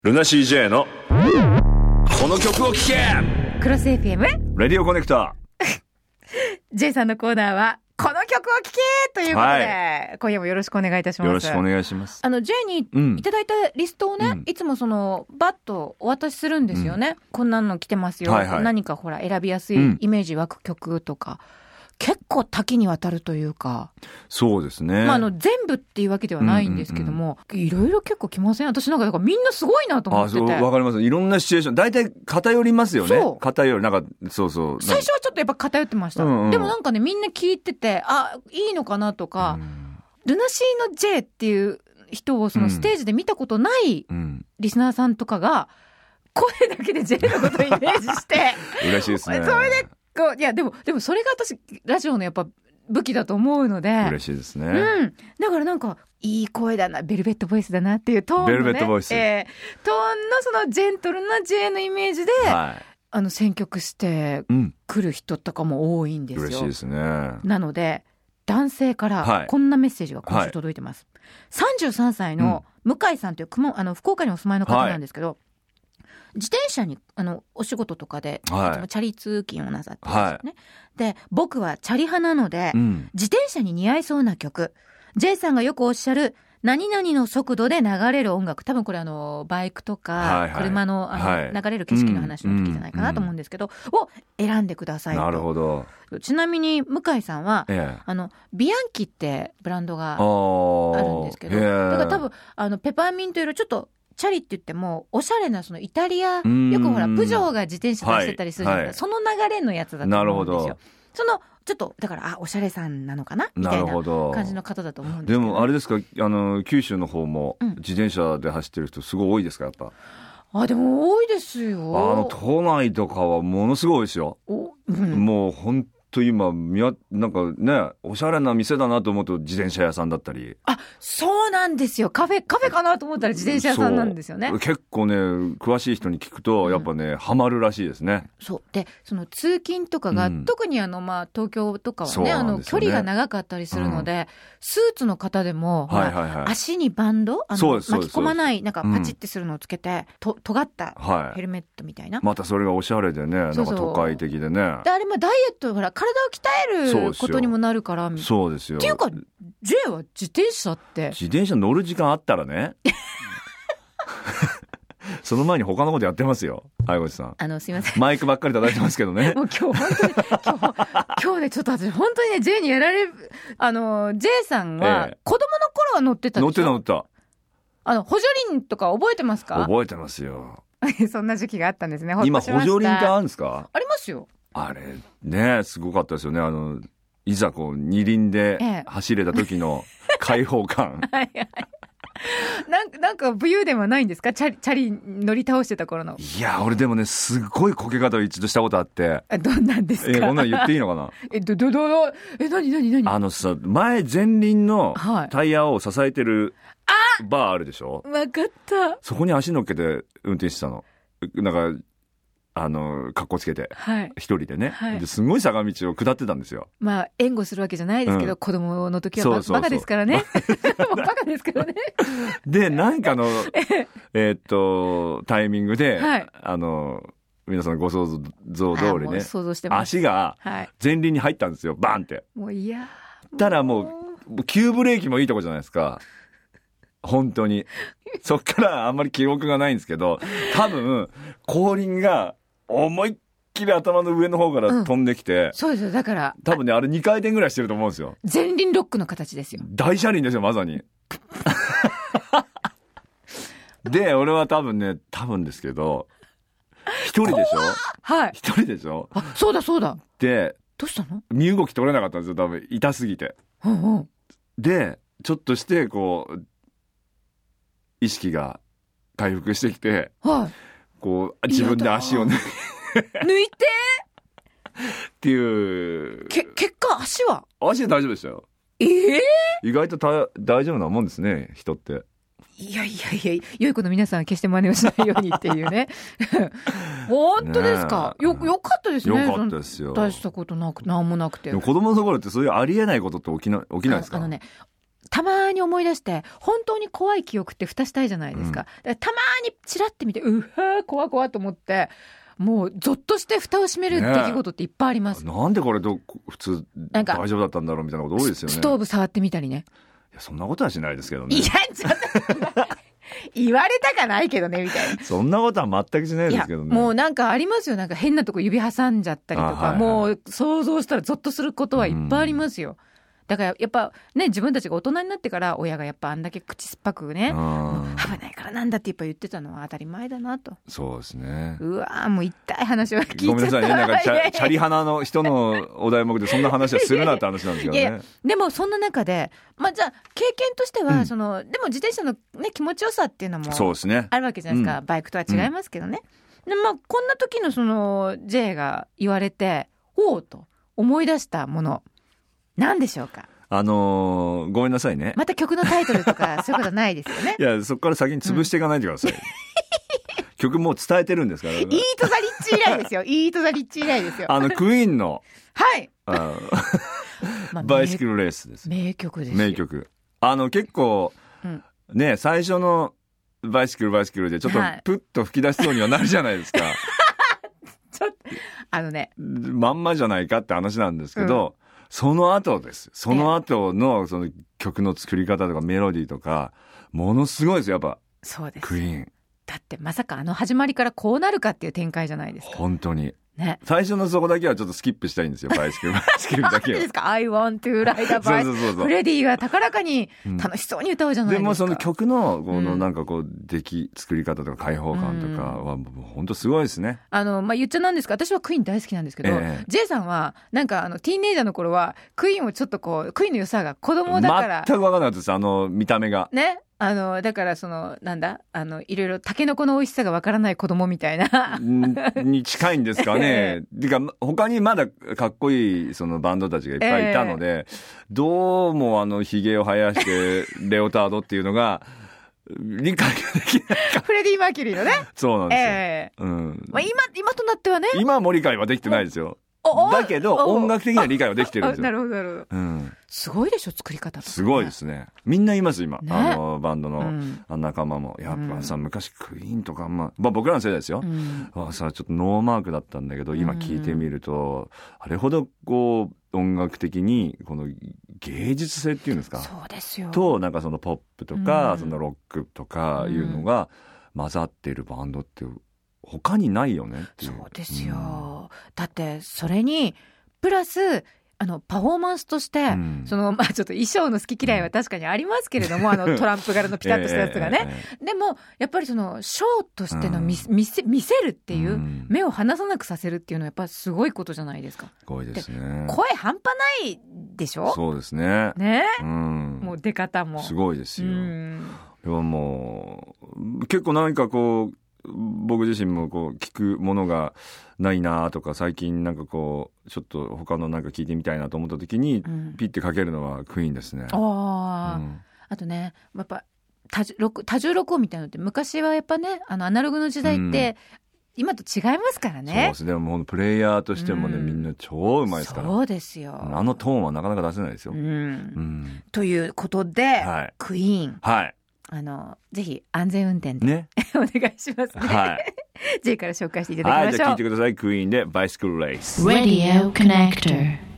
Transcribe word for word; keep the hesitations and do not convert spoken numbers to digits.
ルナ シージェー のこの曲を聴けクロス エフエムレディオコネクタ J さんのコーナーはこの曲を聴けということで、はい、今夜もよろしくお願いいたします。 よろしくお願いします。 あの J にいただいたリストをね、うん、いつもそのバッとお渡しするんですよね、うん、こんなの来てますよ、はいはい、何かほら選びやすいイメージ湧く曲とか、うん、結構多岐にわたるというか。 そうですね、 まあ、あの全部っていうわけではないんですけども、いろいろ結構来ません？私なんかだからみんなすごいなと思ってて。 あ、そう、わかります。いろんなシチュエーション大体偏りますよね。そう偏る、なんかそうそう、 最初はちょっとやっぱ偏ってました、うんうん、でもなんかねみんな聞いてて、あ、いいのかなとか、うん、ルナシーの J っていう人をそのステージで見たことないリスナーさんとかが声だけで J のことをイメージして嬉しいですね。 それでこう、いやでもでもそれが私ラジオのやっぱ武器だと思うので嬉しいですね、 うん、だからなんかいい声だな、ベルベットボイスだなっていうトーンのね、 ベルベットボイス、 えー、トーンのそのジェントルな J のイメージで、はい、あの選曲してくる人とかも多いんですよ、 うん、嬉しいですね。 なので男性からこんなメッセージが今週届いてます、はい、さんじゅうさんさいの向井さんというあの福岡にお住まいの方なんですけど、はい、自転車にあのお仕事とかで、はい、チャリ通勤をなさってるんですよね、はい、で僕はチャリ派なので、うん、自転車に似合いそうな曲、 J さんがよくおっしゃる何々の速度で流れる音楽、多分これあのバイクとか車 の,、はいはい、あの流れる景色の話の時じゃないかなと思うんですけど、うんうん、を選んでくださいと。 なるほど。 ちなみに向井さんは、ええ、あのビアンキってブランドがあるんですけど、だから多分あのペパーミント色、ちょっとチャリって言ってもおしゃれなそのイタリア、よくほらプジョーが自転車出してたりするじゃないですか、はいはい、その流れのやつだと思うんですよ。そのちょっとだからあおしゃれさんなのかなみたいな感じの方だと思うんですけど、 でもあれですか、あの九州の方も自転車で走ってる人すごい多いですか？やっぱ。 あ、でも多いですよ。 あの都内とかはものすごい多いですよ、うん、もう本当今なんかね、おしゃれな店だなと思うと自転車屋さんだったり。 あ、そうなんですよ。カフェカフェかなと思ったら自転車屋さんなんですよね。 結構ね詳しい人に聞くとやっぱね、うん、ハマるらしいですね。 そうで、その通勤とかが、うん、特にあの、まあ、東京とかは ね, ねあの距離が長かったりするので、うん、スーツの方でも、はいはいはい、足にバンドあの巻き込まないなんかパチってするのをつけて、うん、と尖ったヘルメットみたいな、はい、 またそれがおしゃれでね、なんか都会的でね。 であれもダイエット、ほら体を鍛えることにもなるから。 そうですよ。 っていうか J は自転車って自転車乗る時間あったらねその前に他のことやってますよ、相越さん。 あのすいません、 マイクばっかり叩いてますけどねもう今日本当に今日今日ねちょっと私本当にね J にやられる、あの J さんは、ええ、子供の頃は乗ってたでしょ？ 乗ってた乗ってた。 あの補助輪とか覚えてますか？ 覚えてますよそんな時期があったんですね。 今補助輪ってあるんですか？ ありますよ。あれねすごかったですよね。あのいざこう二輪で走れた時の開放感、 ええ、はいはいなんか、なんか武勇伝はないんですか？チャリ、チャリ乗り倒してた頃の。 いや俺でもねすごいこけ方を一度したことあって。 どんなんですか？ えこんなの言っていいのかなえどどどどえ何何何あのさ、前前輪のタイヤを支えてるバーあるでしょ？ わかった。 そこに足乗っけて運転してたの。なんかあの格好つけて、はい、一人でね、はい、ですごい坂道を下ってたんですよ。 まあ援護するわけじゃないですけど、うん、子供の時はバカですからねバカですからねでなんかのえー、っとタイミングで、はい、あの皆さんご想像通りね、 想像してます。 足が前輪に入ったんですよ、バンって。 もういやたらもう急ブレーキもいいとこじゃないですか本当に。そっからあんまり記憶がないんですけど、多分後輪が思いっきり頭の上の方から飛んできて、うん、そうですよ。だから多分ねあれにかい転ぐらいしてると思うんですよ。 前輪ロックの形ですよ。 大車輪ですよまさにで俺は多分ね多分ですけど一人でしょ。 はい一人でしょ。 あそうだそうだ。 でどうしたの？ 身動き取れなかったんですよ多分痛すぎて、うんうん、でちょっとしてこう意識が回復してきて、はい、こう自分で足を抜いてっていうけ結果足は足は大丈夫でしたよ。 えー、 意外とた大丈夫なもんですね人って。 いやいやいや良い子の皆さんは決して真似をしないようにっていうね本当ですか？よよかったですね。 よかったですよ。 大したことなく何もなくて。 でも子供の頃ってそういうありえないことって起きな起きないですか？ あのねたまに思い出して本当に怖い記憶って蓋したいじゃないですか、うん、だからたまにチラって見てうわー怖怖と思ってもうゾッとして蓋を閉める出来事っていっぱいあります、 ね、なんでこれど普通大丈夫だったんだろうみたいなこと多いですよね。 ストーブ触ってみたりね。 いやそんなことはしないですけどね。 いやちょっと言われたかないけどねみたいな。 そんなことは全くしないですけどね。 もうなんかありますよ。なんか変なとこ指挟んじゃったりとか、はいはい、もう想像したらゾッとすることはいっぱいありますよ。だからやっぱね自分たちが大人になってから親がやっぱあんだけ口酸っぱくね危ないからなんだってやっぱ言ってたのは当たり前だなと。 そうですね。 うわーもう痛い話は聞いちゃった。 ごめんなさいねなんかチャ, チャリ花の人のお題目でそんな話はするなって話なんですけどね。いやいやでもそんな中でまあじゃあ経験としては、うん、そのでも自転車の、ね、気持ちよさっていうのもそうですねあるわけじゃないですか、うん、バイクとは違いますけどね、うん、でまあこんな時のその J が言われておおと思い出したもの何でしょうか。 あのー、ごめんなさいね。 また曲のタイトルとかそういうことないですよね。 いやそこから先に潰していかないでください、うん、曲もう伝えてるんですから。イートザリッチ以来ですよ。イートザリッチ以来ですよ。 あのクイーンのはいあバイシクルレースです。 名曲です。 名曲。あの結構、うん、ね最初のバイシクルバイシクルでちょっとプッと吹き出しそうにはなるじゃないですか。 ちょっとあのねまんまじゃないかって話なんですけど、うん、その後です。その後のその曲の作り方とかメロディーとかものすごいですよやっぱ。 そうです。 クイーン。 だってまさかあの始まりからこうなるかっていう展開じゃないですか。 本当に。 ね、 最初のそこだけはちょっとスキップしたいんですよ。バイシクルバイシクルだけは。 なんでですか I want to ride a bike。 そうそうそうそう。フレディが高らかに楽しそうに歌うじゃないですか、うん、 でもその曲のこのなんかこう出来作り方とか開放感とかは本当すごいですね。 あのまあ言っちゃなんですか私はクイーン大好きなんですけど、ええ、J さんはなんかあのティーンエイジャーの頃はクイーンをちょっとこうクイーンの良さが子供だから全く分からなかったです。あの見た目がね。あのだからそのなんだあのいろいろタケノコの美味しさがわからない子供みたいなに近いんですかね。てか他にまだかっこいいそのバンドたちがいっぱいいたので、えー、どうもあのひげを生やしてレオタードっていうのが理解ができないか。 フレディ・マーキュリーのね。 そうなんですよ、 えーうんまあ、今今となってはね今も理解はできてないですよ。だけど音楽的な理解はできてるんですよ。 なるほどなるほど、うん、すごいでしょ作り方とか、ね、 すごいですね。みんないます今、ね、あのバンドの仲間も、うん、やっぱさ昔クイーンとか、まあ、まあ僕らの世代ですよ、うん、さちょっとノーマークだったんだけど今聞いてみると、うん、あれほどこう音楽的にこの芸術性っていうんですか。 そうですよ。となんかそのポップとか、 うん、 そのロックとかいうのが混ざっているバンドって他にないよねっていう。 そうですよ、うん、だってそれにプラスあのパフォーマンスとして、うん、そのまあちょっと衣装の好き嫌いは確かにありますけれども、うん、あのトランプ柄のピタッとしたやつがね、えー、でもやっぱりそのショーとしての 見,、うん、見, せ見せるっていう、うん、目を離さなくさせるっていうのはやっぱりすごいことじゃないですか。 すごいですね。 声半端ないでしょ。 そうですね。 ね、 うん、 もう出方もすごいですよ。うん、でももう結構何かこう僕自身もこう聞くものがないなとか最近なんかこうちょっと他のなんか聞いてみたいなと思った時に、うん、ピッてかけるのはクイーンですね。 あ、うん、あとねやっぱ多重録多重録音みたいなのって昔はやっぱねあのアナログの時代って、うん、今と違いますからね。 そうですね。でもプレイヤーとしてもね、うん、みんな超うまいですから。 そうですよ。 あのトーンはなかなか出せないですよ、 うんうん、ということで、はい、クイーン、 はい、 あのぜひ安全運転で、 ね、 お願いしますね、はい、J から紹介していただきましょう。 はい、じゃあ聞いてください。クイーンでバイシクルレース Radio Connector。